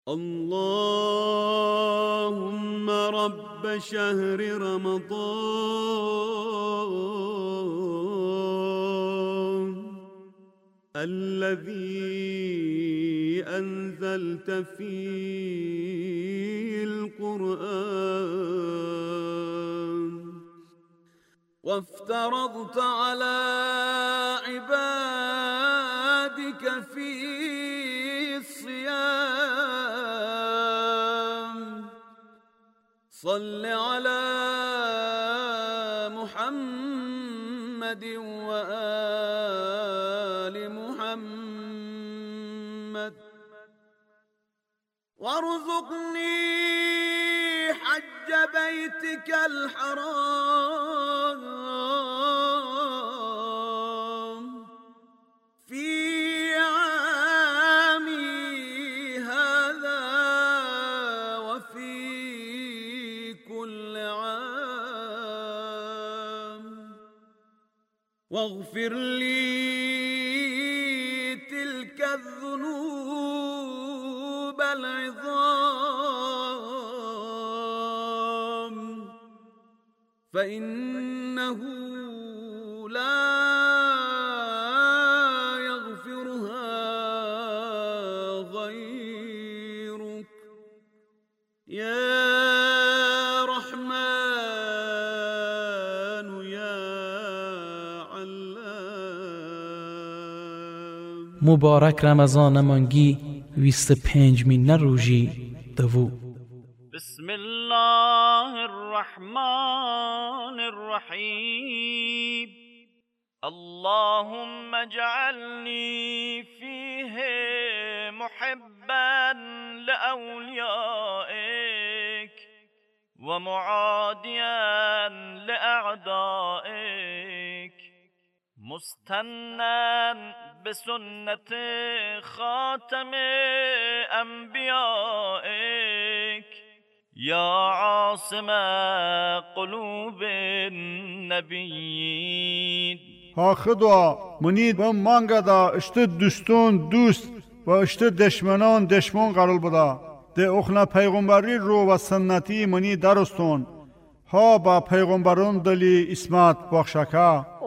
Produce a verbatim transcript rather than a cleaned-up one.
اللهم رب شهر رمضان الذي أنزلت فيه القرآن وافترضت على عبادك فيه الصيام صل على محمد وآل محمد وارزقني حج بيتك الحرام في عامي هذا وفي كل عام واغفر لي تلك الذنوب العظام فإنه لا يغفرها غيرك يا رحمن يا علام. مبارک رمضان مانگی ویست پنج مین روژی دو. بسم الله الرحمن الرحيم اللهم اجعلني فيه محبا لأوليائك ومعاديا لأعدائك مستنا بسنة خاتم أنبيائك يا عاصم قلوب النبيين. Hakhıda munid ve mangada işte düştün düst ve işte düşmanın düşman qarılbıda de oxna peygamberi ro ve sünneti muni darustun ha ba peygamberin dili ismat baxşaka